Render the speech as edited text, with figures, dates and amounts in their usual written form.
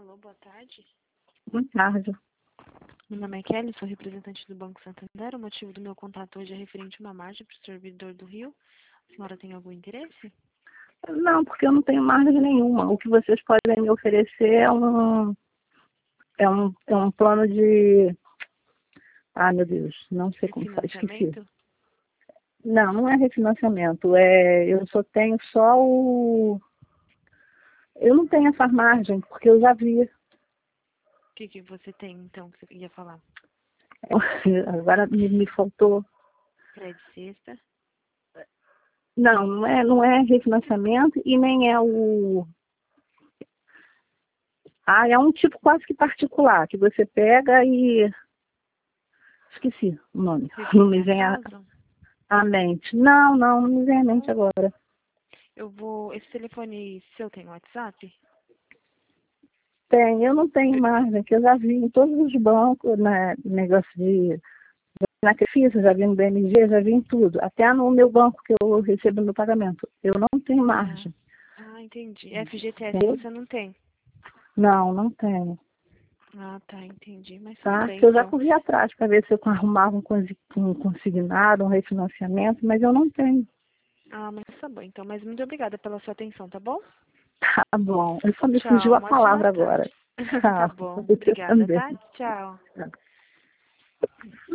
Alô, boa tarde. Boa tarde. Meu nome é Kelly, sou representante do Banco Santander. O motivo do meu contato hoje é referente a uma margem para o servidor do Rio. A senhora tem algum interesse? Não, porque eu não tenho margem nenhuma. O que vocês podem me oferecer é um plano de... Ah, meu Deus, não sei como faz, esqueci. Refinanciamento? Não, não é refinanciamento. Eu só tenho só o... Eu não tenho essa margem, porque eu já vi. O que você tem, então, que você ia falar? Agora me faltou. Crédito sexta? Não, não é refinanciamento e nem é o... Ah, é um tipo quase que particular, que você pega e... Esqueci o nome. Não me vem à mente. Não me vem à mente agora. Esse telefone seu tem WhatsApp? Tem, eu não tenho margem, que eu já vi em todos os bancos, negócio de... Na Crefisa, já vi no BMG, já vi em tudo. Até no meu banco que eu recebo meu pagamento. Eu não tenho margem. Entendi. FGTS Entendeu? você não tem? Não tenho. Ah, tá, entendi. Mas tudo Tá? bem, Que eu já então. corri atrás para ver se eu arrumava um consignado, um refinanciamento, mas eu não tenho. Ah, mas tá bom, então. Mas muito obrigada pela sua atenção, tá bom? Tá bom. Eu só me fugiu Tchau, a uma ótima palavra agora. tarde. Tá Tchau. bom, Você obrigada, também. tá? Tchau. Tchau.